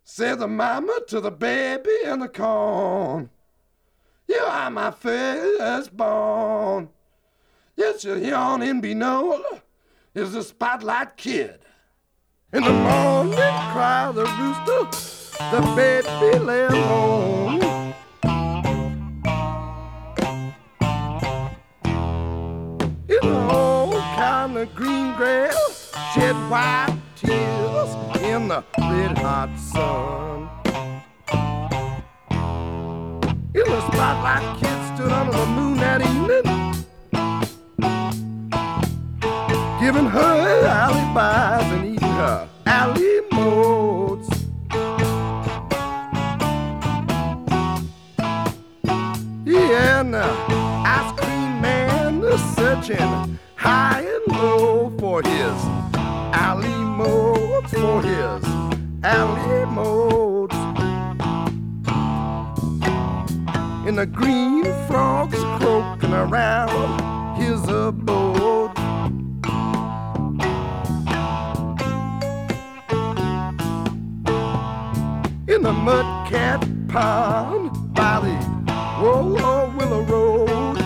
Said the mama to the baby in the corn, you are my firstborn. Yes, your yawning Binola is the spotlight kid. In the morning cry the rooster, the baby lay alone. In the old kind of green grass, shed white tears in the red hot sun. In the spotlight kid stood under the moon that evening, giving her alibis and eating her alley modes. Yeah, and the ice cream man is searching high and low for his alley modes, for his alley modes. And the green frogs croaking around his abode. In the mudcat pond by the Willow Road.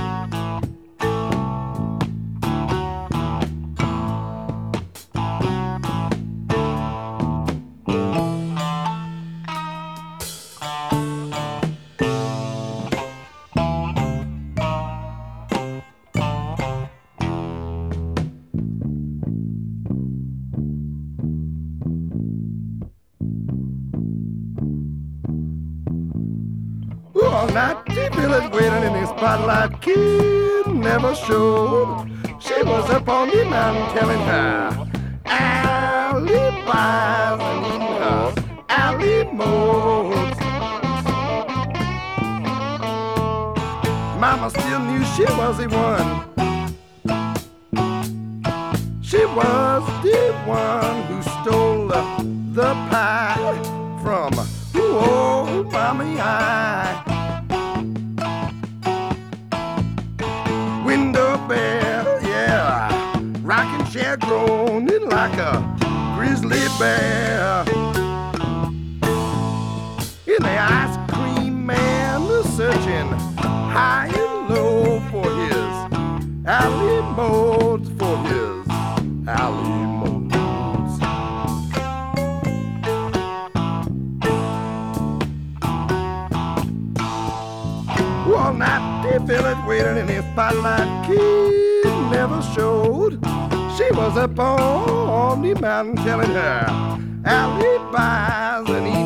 All night the village waiting in the spotlight kid never showed. She was up on the mountain telling her alibis and eating her alley modes. Mama still knew she was the one. She was the one who stole the pie from old Mommy I. Window bell, yeah, rocking chair groaning like a grizzly bear. In the ice cream man is searching high and low for his alley modes, for his alley modes. All night the village waiting in his spotlight kid never showed. She was up on the mountain telling her alibis and